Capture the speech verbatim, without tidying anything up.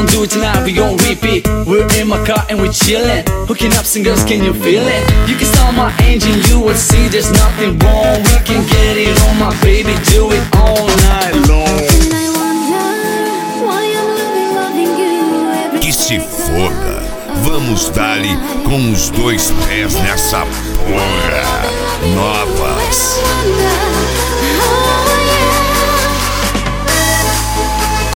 do it tonight, we gon' repeat. We're in my car and we're chillin', hooking up some girls, can you feel it? You can start my engine, you will see there's nothing wrong. We can get it on, my baby, do it all night long. And I wonder why I'm loving, loving you every Que se foda, vamos dali com os dois pés nessa porra. Novas. I wonder